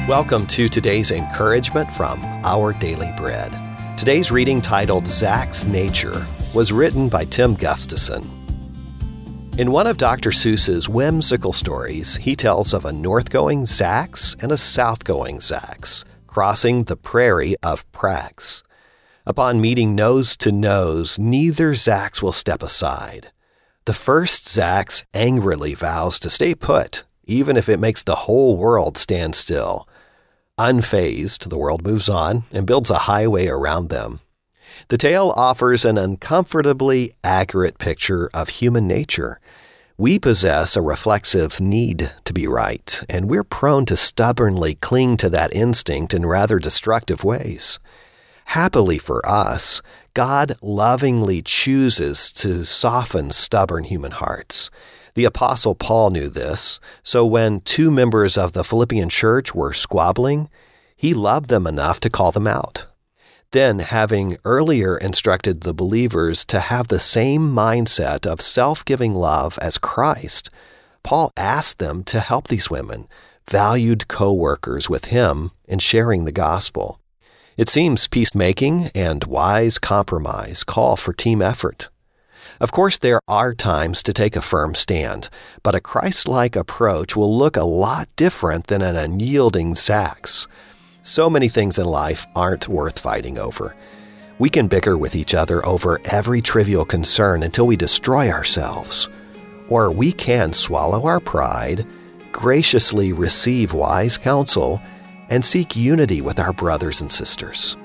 Welcome to today's encouragement from Our Daily Bread. Today's reading, titled Zach's Nature, was written by Tim Gustafson. In one of Dr. Seuss's whimsical stories, he tells of a north-going Zach's and a south-going Zach's crossing the prairie of Prax. Upon meeting nose to nose, neither Zach's will step aside. The first Zach's angrily vows to stay put, even if it makes the whole world stand still. Unfazed, the world moves on and builds a highway around them. The tale offers an uncomfortably accurate picture of human nature. We possess a reflexive need to be right, and we're prone to stubbornly cling to that instinct in rather destructive ways. Happily for us, God lovingly chooses to soften stubborn human hearts. The Apostle Paul knew this, so when two members of the Philippian church were squabbling, he loved them enough to call them out. Then, having earlier instructed the believers to have the same mindset of self-giving love as Christ, Paul asked them to help these women, valued co-workers with him, in sharing the gospel. It seems peacemaking and wise compromise call for team effort. Of course, there are times to take a firm stand, but a Christ-like approach will look a lot different than an unyielding Zach's. So many things in life aren't worth fighting over. We can bicker with each other over every trivial concern until we destroy ourselves. Or we can swallow our pride, graciously receive wise counsel, and seek unity with our brothers and sisters.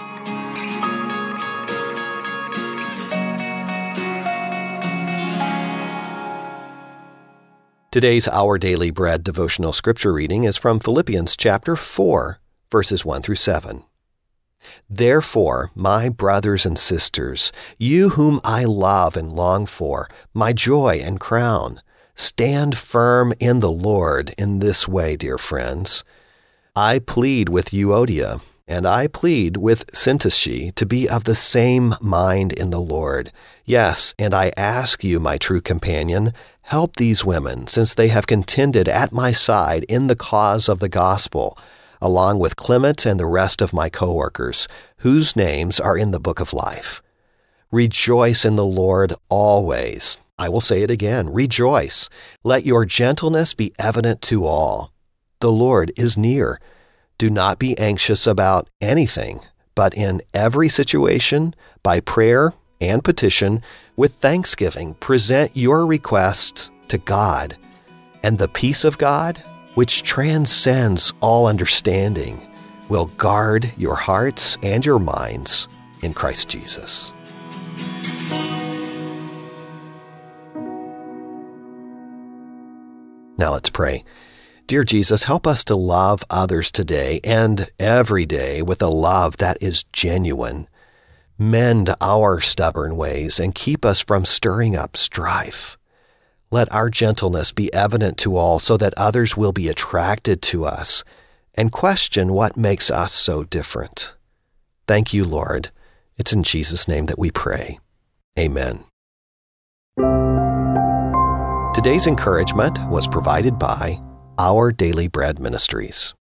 Today's Our Daily Bread devotional scripture reading is from Philippians chapter 4, verses 1 through 7. Therefore, my brothers and sisters, you whom I love and long for, my joy and crown, stand firm in the Lord in this way, dear friends. I plead with Euodia, and I plead with Syntyche to be of the same mind in the Lord. Yes, and I ask you, my true companion, help these women, since they have contended at my side in the cause of the gospel, along with Clement and the rest of my co-workers, whose names are in the book of life. Rejoice in the Lord always. I will say it again, rejoice. Let your gentleness be evident to all. The Lord is near. Do not be anxious about anything, but in every situation, by prayer and petition, with thanksgiving, present your requests to God. And the peace of God, which transcends all understanding, will guard your hearts and your minds in Christ Jesus. Now let's pray. Dear Jesus, help us to love others today and every day with a love that is genuine. Mend our stubborn ways and keep us from stirring up strife. Let our gentleness be evident to all so that others will be attracted to us and question what makes us so different. Thank you, Lord. It's in Jesus' name that we pray. Amen. Today's encouragement was provided by Our Daily Bread Ministries.